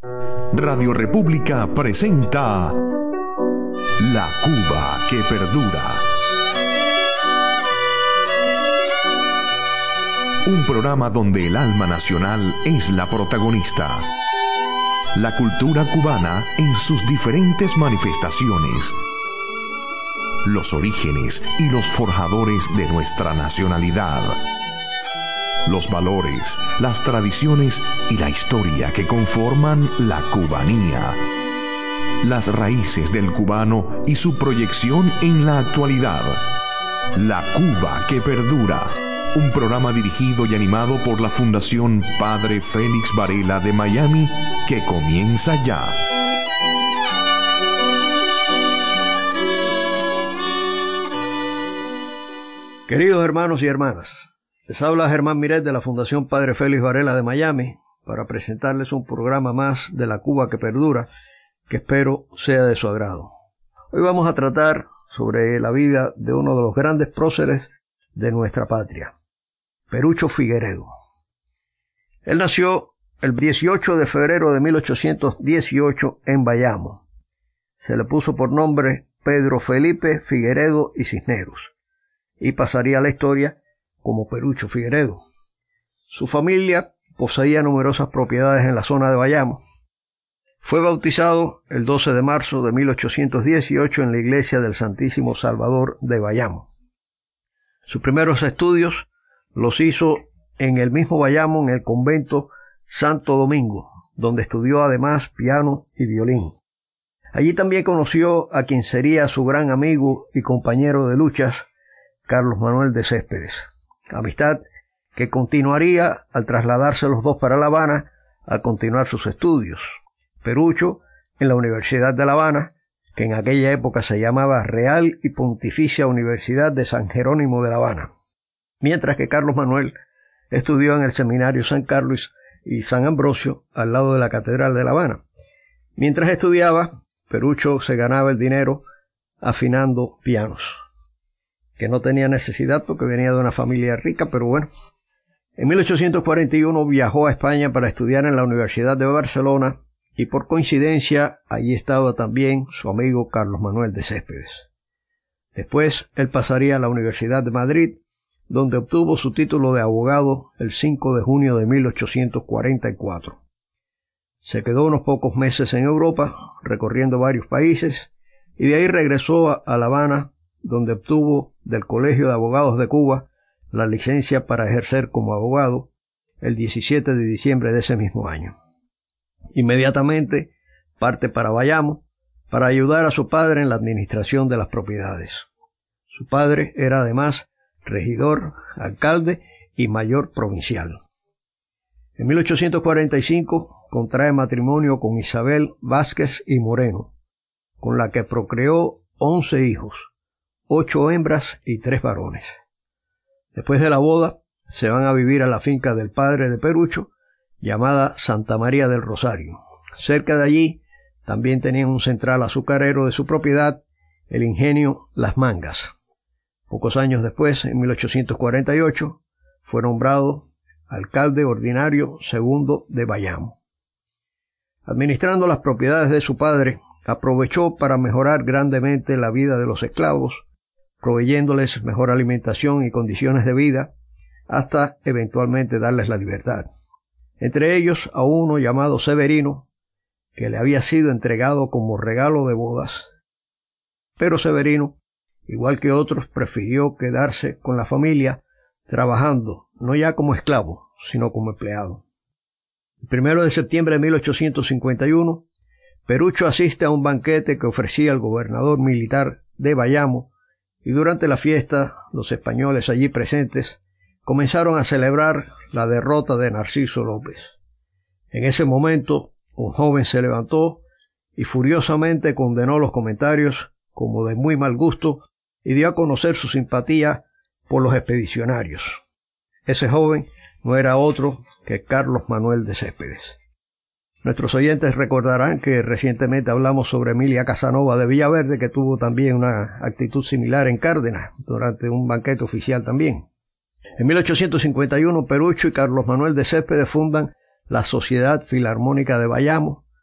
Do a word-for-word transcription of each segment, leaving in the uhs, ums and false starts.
Radio República presenta La Cuba que perdura. Un programa donde el alma nacional es la protagonista. La cultura cubana en sus diferentes manifestaciones. Los orígenes y los forjadores de nuestra nacionalidad. Los valores, las tradiciones y la historia que conforman la cubanía. Las raíces del cubano y su proyección en la actualidad. La Cuba que perdura. Un programa dirigido y animado por la Fundación Padre Félix Varela de Miami, que comienza ya. Queridos hermanos y hermanas, les habla Germán Miret de la Fundación Padre Félix Varela de Miami para presentarles un programa más de La Cuba que perdura, que espero sea de su agrado. Hoy vamos a tratar sobre la vida de uno de los grandes próceres de nuestra patria, Perucho Figueredo. Él nació el dieciocho de febrero de mil ochocientos dieciocho en Bayamo. Se le puso por nombre Pedro Felipe Figueredo y Cisneros, y pasaría a la historia como Perucho Figueredo. Su familia poseía numerosas propiedades en la zona de Bayamo. Fue bautizado el doce de marzo de mil ochocientos dieciocho en la iglesia del Santísimo Salvador de Bayamo. Sus primeros estudios los hizo en el mismo Bayamo, en el convento Santo Domingo, donde estudió además piano y violín. Allí también conoció a quien sería su gran amigo y compañero de luchas, Carlos Manuel de Céspedes. Amistad que continuaría al trasladarse los dos para La Habana a continuar sus estudios. Perucho en la Universidad de La Habana, que en aquella época se llamaba Real y Pontificia Universidad de San Jerónimo de La Habana, mientras que Carlos Manuel estudió en el Seminario San Carlos y San Ambrosio al lado de la Catedral de La Habana. Mientras estudiaba, Perucho se ganaba el dinero afinando pianos, que no tenía necesidad porque venía de una familia rica, pero bueno. En mil ochocientos cuarenta y uno viajó a España para estudiar en la Universidad de Barcelona y por coincidencia allí estaba también su amigo Carlos Manuel de Céspedes. Después él pasaría a la Universidad de Madrid, donde obtuvo su título de abogado el cinco de junio de mil ochocientos cuarenta y cuatro. Se quedó unos pocos meses en Europa, recorriendo varios países, y de ahí regresó a, a La Habana, donde obtuvo del Colegio de Abogados de Cuba la licencia para ejercer como abogado el diecisiete de diciembre de ese mismo año. Inmediatamente parte para Bayamo para ayudar a su padre en la administración de las propiedades. Su padre era además regidor, alcalde y mayor provincial. En mil ochocientos cuarenta y cinco contrae matrimonio con Isabel Vázquez y Moreno, con la que procreó once hijos, ocho hembras y tres varones. Después de la boda, se van a vivir a la finca del padre de Perucho, llamada Santa María del Rosario. Cerca de allí también tenían un central azucarero de su propiedad, el ingenio Las Mangas. Pocos años después, en mil ochocientos cuarenta y ocho, fue nombrado alcalde ordinario segundo de Bayamo. Administrando las propiedades de su padre, aprovechó para mejorar grandemente la vida de los esclavos, proveyéndoles mejor alimentación y condiciones de vida, hasta eventualmente darles la libertad. Entre ellos a uno llamado Severino, que le había sido entregado como regalo de bodas. Pero Severino, igual que otros, prefirió quedarse con la familia, trabajando no ya como esclavo, sino como empleado. El primero de septiembre de mil ochocientos cincuenta y uno, Perucho asiste a un banquete que ofrecía el gobernador militar de Bayamo, y durante la fiesta los españoles allí presentes comenzaron a celebrar la derrota de Narciso López. En ese momento, un joven se levantó y furiosamente condenó los comentarios como de muy mal gusto y dio a conocer su simpatía por los expedicionarios. Ese joven no era otro que Carlos Manuel de Céspedes. Nuestros oyentes recordarán que recientemente hablamos sobre Emilia Casanova de Villaverde, que tuvo también una actitud similar en Cárdenas, durante un banquete oficial también. En mil ochocientos cincuenta y uno, Perucho y Carlos Manuel de Céspedes fundan la Sociedad Filarmónica de Bayamo,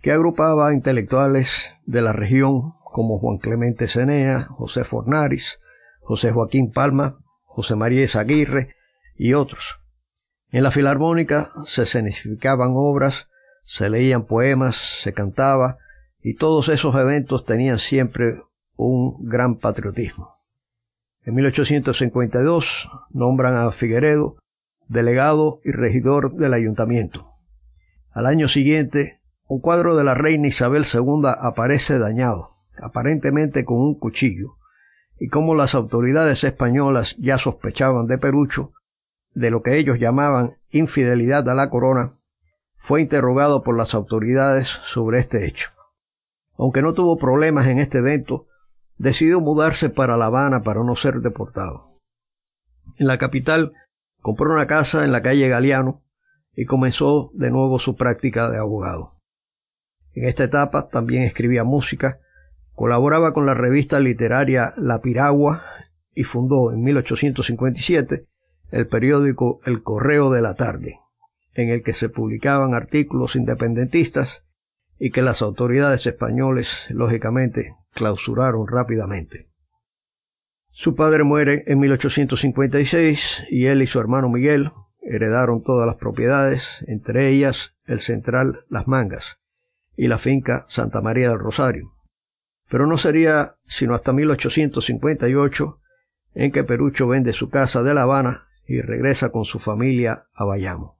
que agrupaba a intelectuales de la región como Juan Clemente Cenea, José Fornaris, José Joaquín Palma, José María Izaguirre y otros. En la Filarmónica se escenificaban obras, se leían poemas, se cantaba, y todos esos eventos tenían siempre un gran patriotismo. En mil ochocientos cincuenta y dos nombran a Figueredo delegado y regidor del ayuntamiento. Al año siguiente, un cuadro de la reina Isabel segunda aparece dañado, aparentemente con un cuchillo, y como las autoridades españolas ya sospechaban de Perucho, de lo que ellos llamaban infidelidad a la corona, fue interrogado por las autoridades sobre este hecho. Aunque no tuvo problemas en este evento, decidió mudarse para La Habana para no ser deportado. En la capital compró una casa en la calle Galeano y comenzó de nuevo su práctica de abogado. En esta etapa también escribía música, colaboraba con la revista literaria La Piragua y fundó en mil ochocientos cincuenta y siete el periódico El Correo de la Tarde, en el que se publicaban artículos independentistas y que las autoridades españolas, lógicamente, clausuraron rápidamente. Su padre muere en mil ochocientos cincuenta y seis y él y su hermano Miguel heredaron todas las propiedades, entre ellas el central Las Mangas y la finca Santa María del Rosario. Pero no sería sino hasta mil ochocientos cincuenta y ocho en que Perucho vende su casa de La Habana y regresa con su familia a Bayamo.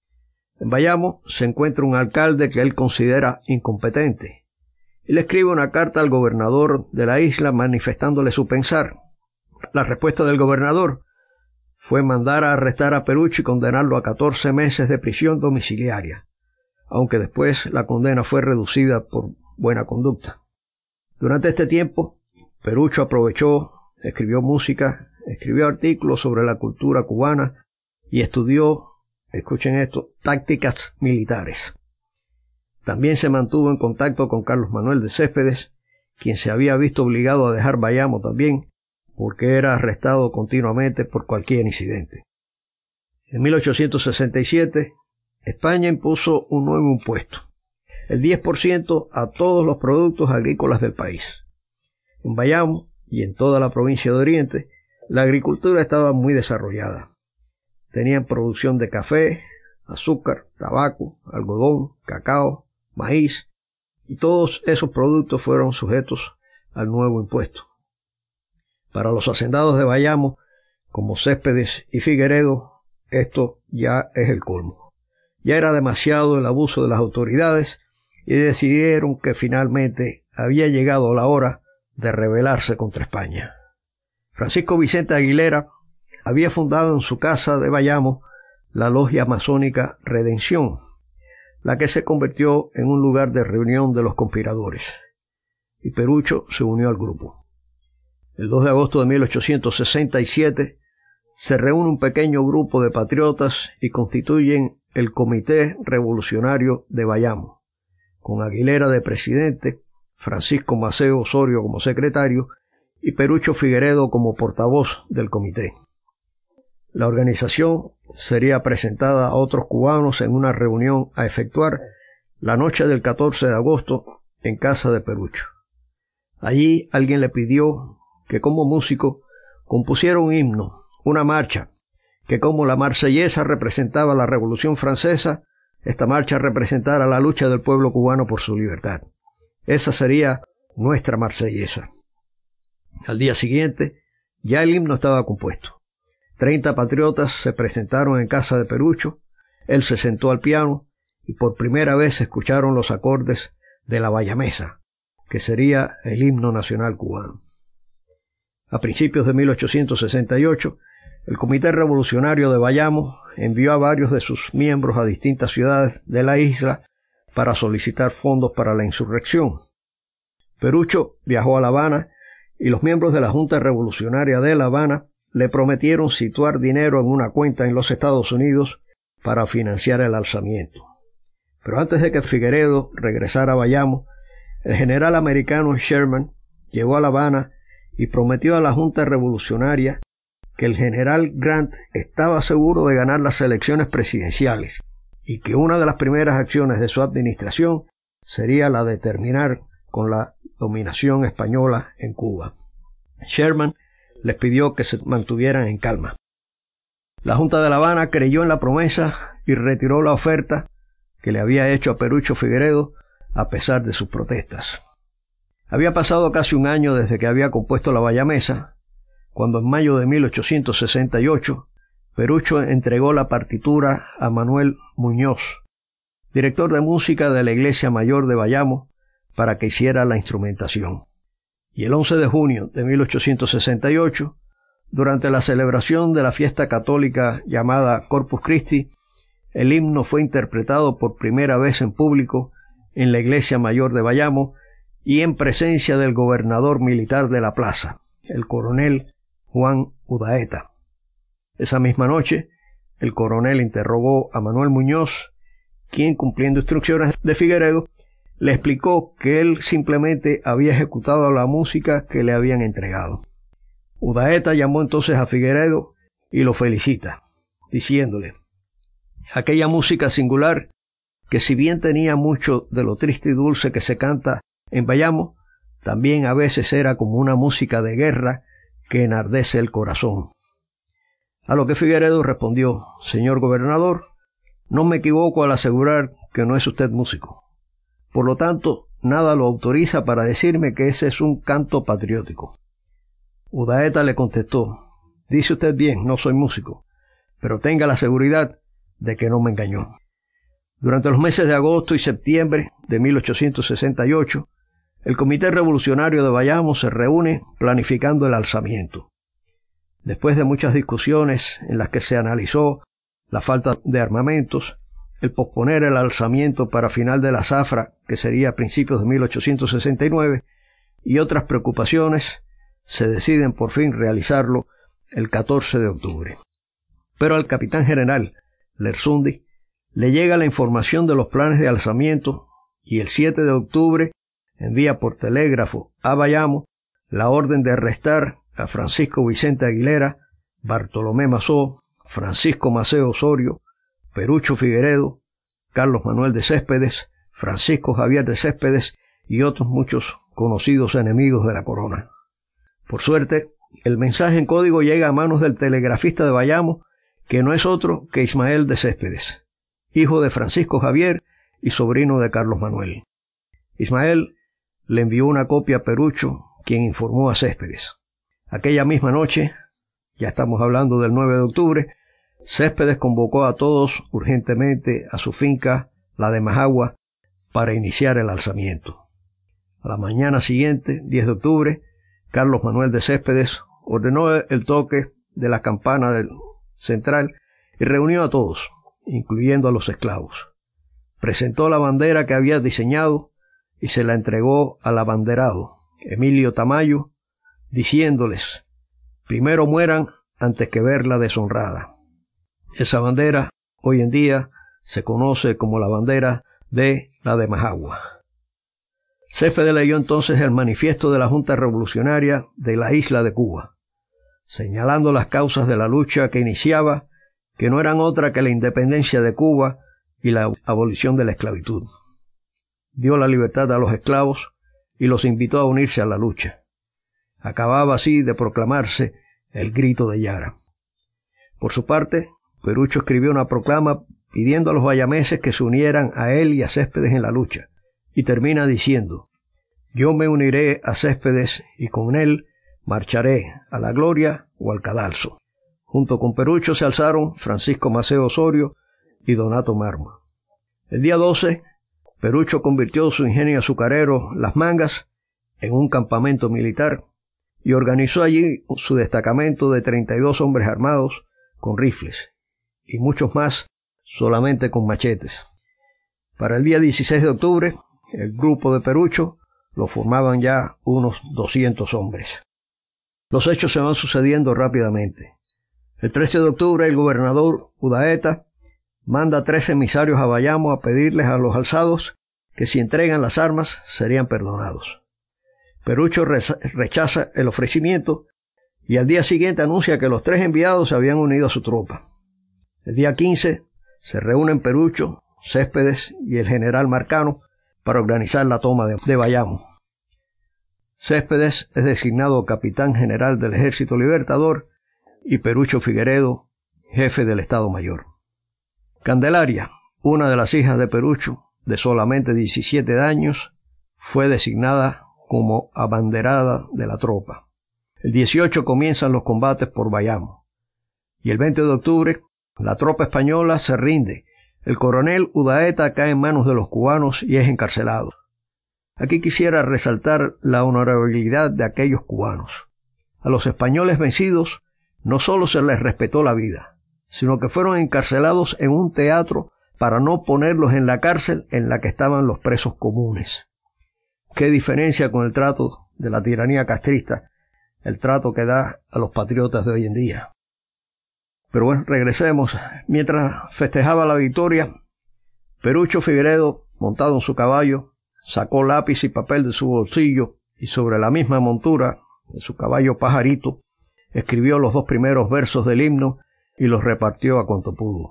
En Bayamo se encuentra un alcalde que él considera incompetente y le escribe una carta al gobernador de la isla manifestándole su pensar. La respuesta del gobernador fue mandar a arrestar a Perucho y condenarlo a catorce meses de prisión domiciliaria, aunque después la condena fue reducida por buena conducta. Durante este tiempo, Perucho aprovechó, escribió música, escribió artículos sobre la cultura cubana y estudió, escuchen esto, tácticas militares. También se mantuvo en contacto con Carlos Manuel de Céspedes, quien se había visto obligado a dejar Bayamo también, porque era arrestado continuamente por cualquier incidente. En mil ochocientos sesenta y siete, España impuso un nuevo impuesto, el diez por ciento a todos los productos agrícolas del país. En Bayamo y en toda la provincia de Oriente, la agricultura estaba muy desarrollada. Tenían producción de café, azúcar, tabaco, algodón, cacao, maíz, y todos esos productos fueron sujetos al nuevo impuesto. Para los hacendados de Bayamo, como Céspedes y Figueredo, esto ya es el colmo. Ya era demasiado el abuso de las autoridades y decidieron que finalmente había llegado la hora de rebelarse contra España. Francisco Vicente Aguilera había fundado en su casa de Bayamo la logia masónica Redención, la que se convirtió en un lugar de reunión de los conspiradores, y Perucho se unió al grupo. El dos de agosto de mil ochocientos sesenta y siete se reúne un pequeño grupo de patriotas y constituyen el Comité Revolucionario de Bayamo, con Aguilera de presidente, Francisco Maceo Osorio como secretario y Perucho Figueredo como portavoz del comité. La organización sería presentada a otros cubanos en una reunión a efectuar la noche del catorce de agosto en casa de Perucho. Allí alguien le pidió que como músico compusiera un himno, una marcha, que como la marsellesa representaba la Revolución Francesa, esta marcha representara la lucha del pueblo cubano por su libertad. Esa sería nuestra marsellesa. Al día siguiente, ya el himno estaba compuesto. Treinta patriotas se presentaron en casa de Perucho, él se sentó al piano y por primera vez se escucharon los acordes de la bayamesa, que sería el himno nacional cubano. A principios de mil ochocientos sesenta y ocho, el Comité Revolucionario de Bayamo envió a varios de sus miembros a distintas ciudades de la isla para solicitar fondos para la insurrección. Perucho viajó a La Habana y los miembros de la Junta Revolucionaria de La Habana le prometieron situar dinero en una cuenta en los Estados Unidos para financiar el alzamiento. Pero antes de que Figueredo regresara a Bayamo, el general americano Sherman llegó a La Habana y prometió a la Junta Revolucionaria que el general Grant estaba seguro de ganar las elecciones presidenciales y que una de las primeras acciones de su administración sería la de terminar con la dominación española en Cuba. Sherman les pidió que se mantuvieran en calma. La Junta de La Habana creyó en la promesa y retiró la oferta que le había hecho a Perucho Figueredo a pesar de sus protestas. Había pasado casi un año desde que había compuesto la bayamesa, cuando en mayo de mil ochocientos sesenta y ocho Perucho entregó la partitura a Manuel Muñoz, director de música de la Iglesia Mayor de Bayamo, para que hiciera la instrumentación. Y el once de junio de mil ochocientos sesenta y ocho, durante la celebración de la fiesta católica llamada Corpus Christi, el himno fue interpretado por primera vez en público en la Iglesia Mayor de Bayamo y en presencia del gobernador militar de la plaza, el coronel Juan Udaeta. Esa misma noche, el coronel interrogó a Manuel Muñoz, quien, cumpliendo instrucciones de Figueredo, le explicó que él simplemente había ejecutado la música que le habían entregado. Udaeta llamó entonces a Figueredo y lo felicita, diciéndole: aquella música singular, que si bien tenía mucho de lo triste y dulce que se canta en Bayamo, también a veces era como una música de guerra que enardece el corazón. A lo que Figueredo respondió: señor gobernador, no me equivoco al asegurar que no es usted músico. Por lo tanto, nada lo autoriza para decirme que ese es un canto patriótico. Udaeta le contestó: dice usted bien, no soy músico, pero tenga la seguridad de que no me engañó. Durante los meses de agosto y septiembre de mil ochocientos sesenta y ocho, el Comité Revolucionario de Bayamo se reúne planificando el alzamiento. Después de muchas discusiones en las que se analizó la falta de armamentos, el posponer el alzamiento para final de la zafra, que sería a principios de mil ochocientos sesenta y nueve, y otras preocupaciones, se deciden por fin realizarlo el catorce de octubre. Pero al capitán general Lersundi le llega la información de los planes de alzamiento y el siete de octubre envía por telégrafo a Bayamo la orden de arrestar a Francisco Vicente Aguilera, Bartolomé Mazó, Francisco Maceo Osorio, Perucho Figueredo, Carlos Manuel de Céspedes, Francisco Javier de Céspedes y otros muchos conocidos enemigos de la corona. Por suerte, el mensaje en código llega a manos del telegrafista de Bayamo, que no es otro que Ismael de Céspedes, hijo de Francisco Javier y sobrino de Carlos Manuel. Ismael le envió una copia a Perucho, quien informó a Céspedes. Aquella misma noche, ya estamos hablando del nueve de octubre, Céspedes convocó a todos urgentemente a su finca, la de Majagua, para iniciar el alzamiento. A la mañana siguiente, diez de octubre, Carlos Manuel de Céspedes ordenó el toque de la campana del central y reunió a todos, incluyendo a los esclavos. Presentó la bandera que había diseñado y se la entregó al abanderado, Emilio Tamayo, diciéndoles: primero mueran antes que verla deshonrada. Esa bandera hoy en día se conoce como la bandera de la de Majagua. Céspedes leyó entonces el manifiesto de la Junta Revolucionaria de la isla de Cuba, señalando las causas de la lucha que iniciaba, que no eran otra que la independencia de Cuba y la abolición de la esclavitud. Dio la libertad a los esclavos y los invitó a unirse a la lucha. Acababa así de proclamarse el grito de Yara. Por su parte, Perucho escribió una proclama pidiendo a los bayameses que se unieran a él y a Céspedes en la lucha, y termina diciendo: yo me uniré a Céspedes y con él marcharé a la gloria o al cadalso. Junto con Perucho se alzaron Francisco Maceo Osorio y Donato Marmo. El día doce, Perucho convirtió su ingenio azucarero Las Mangas en un campamento militar y organizó allí su destacamento de treinta y dos hombres armados con rifles y muchos más solamente con machetes. Para el día dieciséis de octubre, el grupo de Perucho lo formaban ya unos doscientos hombres. Los hechos se van sucediendo rápidamente. El trece de octubre, el gobernador Udaeta manda tres emisarios a Bayamo a pedirles a los alzados que si entregan las armas serían perdonados. Perucho rechaza el ofrecimiento y al día siguiente anuncia que los tres enviados se habían unido a su tropa. El día quince se reúnen Perucho, Céspedes y el general Marcano para organizar la toma de, de Bayamo. Céspedes es designado capitán general del Ejército Libertador y Perucho Figueredo, jefe del Estado Mayor. Candelaria, una de las hijas de Perucho, de solamente diecisiete años, fue designada como abanderada de la tropa. El dieciocho comienzan los combates por Bayamo, y el veinte de octubre la tropa española se rinde. El coronel Udaeta cae en manos de los cubanos y es encarcelado. Aquí quisiera resaltar la honorabilidad de aquellos cubanos. A los españoles vencidos no solo se les respetó la vida, sino que fueron encarcelados en un teatro para no ponerlos en la cárcel en la que estaban los presos comunes. Qué diferencia con el trato de la tiranía castrista, el trato que da a los patriotas de hoy en día. Pero bueno, regresemos. Mientras festejaba la victoria, Perucho Figueredo, montado en su caballo, sacó lápiz y papel de su bolsillo y sobre la misma montura de su caballo Pajarito escribió los dos primeros versos del himno y los repartió a cuanto pudo.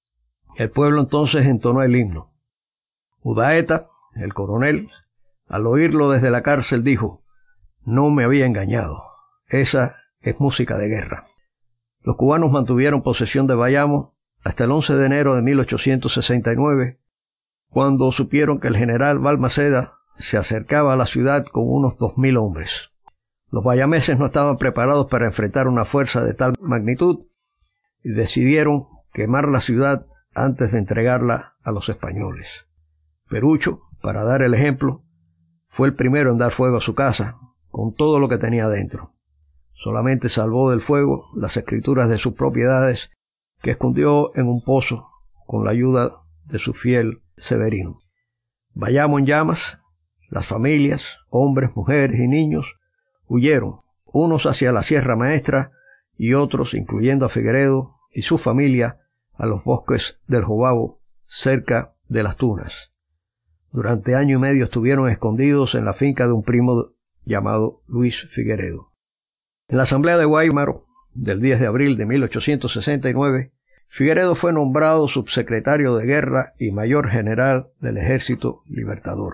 El pueblo entonces entonó el himno. Udaeta, el coronel, al oírlo desde la cárcel dijo: «No me había engañado, esa es música de guerra». Los cubanos mantuvieron posesión de Bayamo hasta el once de enero de mil ochocientos sesenta y nueve, cuando supieron que el general Balmaceda se acercaba a la ciudad con unos dos mil hombres. Los bayameses no estaban preparados para enfrentar una fuerza de tal magnitud y decidieron quemar la ciudad antes de entregarla a los españoles. Perucho, para dar el ejemplo, fue el primero en dar fuego a su casa, con todo lo que tenía dentro. Solamente salvó del fuego las escrituras de sus propiedades, que escondió en un pozo con la ayuda de su fiel Severino. Bayamo en llamas, las familias, hombres, mujeres y niños, huyeron, unos hacia la Sierra Maestra y otros, incluyendo a Figueredo y su familia, a los bosques del Jobabo, cerca de Las Tunas. Durante año y medio estuvieron escondidos en la finca de un primo llamado Luis Figueredo. En la Asamblea de Guaymaro, del diez de abril de mil ochocientos sesenta y nueve, Figueredo fue nombrado subsecretario de Guerra y mayor general del Ejército Libertador.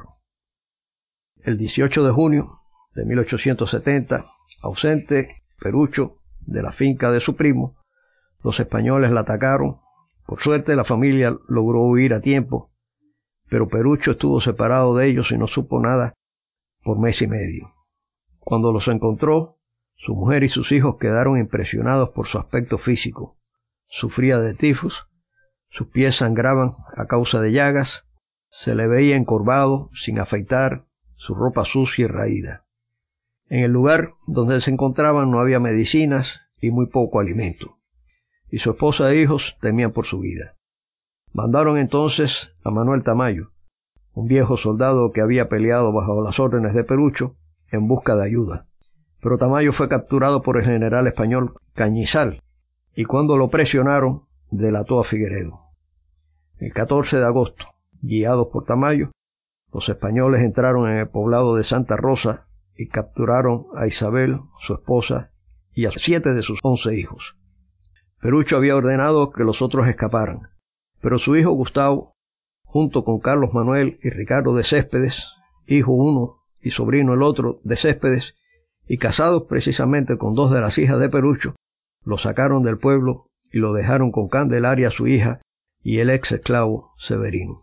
El dieciocho de junio de mil ochocientos setenta, ausente Perucho de la finca de su primo, los españoles la atacaron. Por suerte la familia logró huir a tiempo, pero Perucho estuvo separado de ellos y no supo nada por mes y medio. Cuando los encontró, su mujer y sus hijos quedaron impresionados por su aspecto físico. Sufría de tifus, sus pies sangraban a causa de llagas, se le veía encorvado, sin afeitar, su ropa sucia y raída. En el lugar donde se encontraban no había medicinas y muy poco alimento, y su esposa e hijos temían por su vida. Mandaron entonces a Manuel Tamayo, un viejo soldado que había peleado bajo las órdenes de Perucho, en busca de ayuda. Pero Tamayo fue capturado por el general español Cañizal, y cuando lo presionaron, delató a Figueredo. El catorce de agosto, guiados por Tamayo, los españoles entraron en el poblado de Santa Rosa y capturaron a Isabel, su esposa, y a siete de sus once hijos. Perucho había ordenado que los otros escaparan, pero su hijo Gustavo, junto con Carlos Manuel y Ricardo de Céspedes, hijo uno y sobrino el otro de Céspedes, y casados precisamente con dos de las hijas de Perucho, lo sacaron del pueblo y lo dejaron con Candelaria, su hija, y el ex esclavo Severino.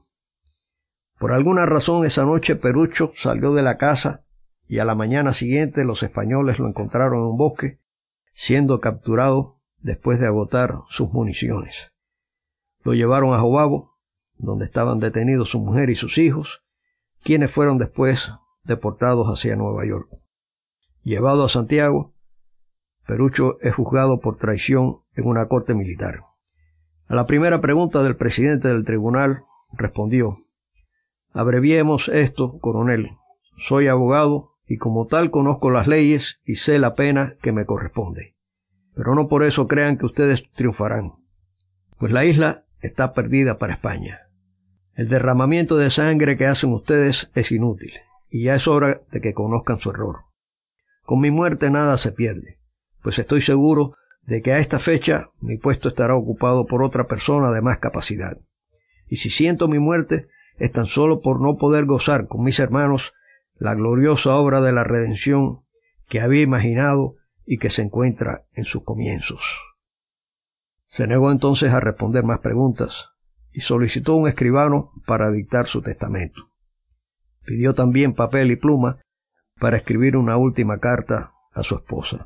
Por alguna razón esa noche Perucho salió de la casa y a la mañana siguiente los españoles lo encontraron en un bosque, siendo capturado después de agotar sus municiones. Lo llevaron a Jobabo, donde estaban detenidos su mujer y sus hijos, quienes fueron después deportados hacia Nueva York. Llevado a Santiago, Perucho es juzgado por traición en una corte militar. A la primera pregunta del presidente del tribunal, respondió: «Abreviemos esto, coronel. Soy abogado y como tal conozco las leyes y sé la pena que me corresponde. Pero no por eso crean que ustedes triunfarán, pues la isla está perdida para España. El derramamiento de sangre que hacen ustedes es inútil, y ya es hora de que conozcan su error. Con mi muerte nada se pierde, pues estoy seguro de que a esta fecha mi puesto estará ocupado por otra persona de más capacidad. Y si siento mi muerte, es tan solo por no poder gozar con mis hermanos la gloriosa obra de la redención que había imaginado y que se encuentra en sus comienzos. Se negó entonces a responder más preguntas y solicitó un escribano para dictar su testamento. Pidió también papel y pluma para escribir una última carta a su esposa.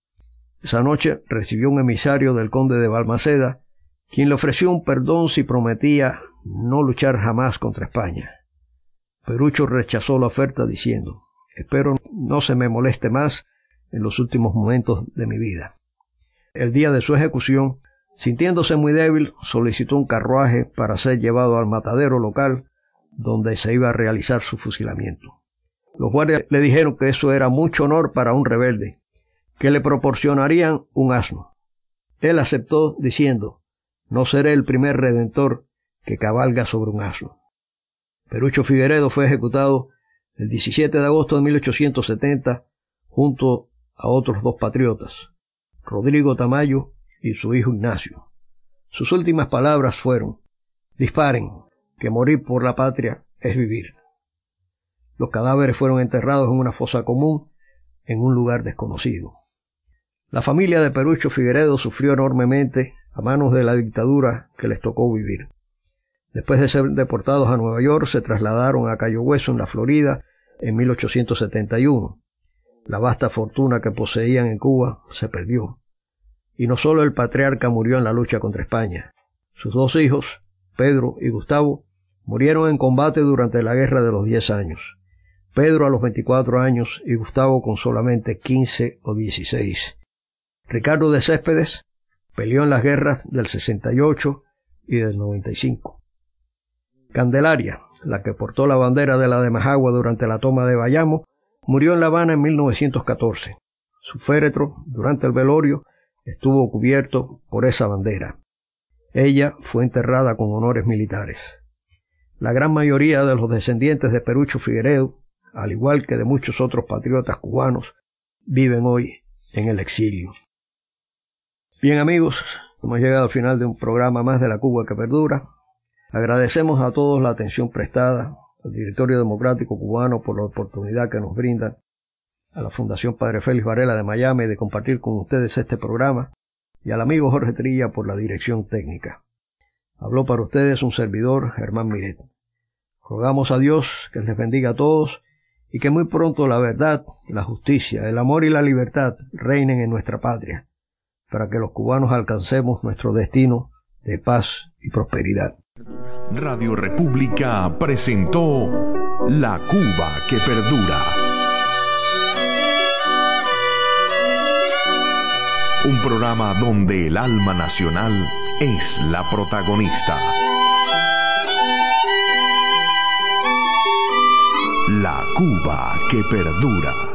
Esa noche recibió un emisario del conde de Balmaceda, quien le ofreció un perdón si prometía no luchar jamás contra España. Perucho rechazó la oferta diciendo: «Espero no se me moleste más en los últimos momentos de mi vida». El día de su ejecución, sintiéndose muy débil, solicitó un carruaje para ser llevado al matadero local donde se iba a realizar su fusilamiento. Los guardias le dijeron que eso era mucho honor para un rebelde, que le proporcionarían un asno. Él aceptó diciendo: «No seré el primer redentor que cabalga sobre un asno». Perucho Figueredo fue ejecutado el diecisiete de agosto de mil ochocientos setenta junto a otros dos patriotas, Rodrigo Tamayo y su hijo Ignacio. Sus últimas palabras fueron: «Disparen, que morir por la patria es vivir». Los cadáveres fueron enterrados en una fosa común en un lugar desconocido. La familia de Perucho Figueredo sufrió enormemente a manos de la dictadura que les tocó vivir. Después de ser deportados a Nueva York, se trasladaron a Cayo Hueso, en la Florida, en mil ochocientos setenta y uno. La vasta fortuna que poseían en Cuba se perdió. Y no solo el patriarca murió en la lucha contra España. Sus dos hijos, Pedro y Gustavo, murieron en combate durante la Guerra de los Diez Años. Pedro a los veinticuatro años y Gustavo con solamente quince o dieciséis. Ricardo de Céspedes peleó en las guerras del sesenta y ocho y del noventa y cinco. Candelaria, la que portó la bandera de la de Majagua durante la toma de Bayamo, murió en La Habana en mil novecientos catorce. Su féretro, durante el velorio, estuvo cubierto por esa bandera. Ella fue enterrada con honores militares. La gran mayoría de los descendientes de Perucho Figueredo, al igual que de muchos otros patriotas cubanos, viven hoy en el exilio. Bien, amigos, hemos llegado al final de un programa más de La Cuba que Perdura. Agradecemos a todos la atención prestada, al Directorio Democrático Cubano por la oportunidad que nos brinda, a la Fundación Padre Félix Varela de Miami de compartir con ustedes este programa, y al amigo Jorge Trilla por la dirección técnica. Habló para ustedes un servidor, Germán Miret. Rogamos a Dios que les bendiga a todos y que muy pronto la verdad, la justicia, el amor y la libertad reinen en nuestra patria, para que los cubanos alcancemos nuestro destino de paz y prosperidad. Radio República presentó La Cuba que Perdura. Un programa donde el alma nacional es la protagonista. La Cuba que Perdura.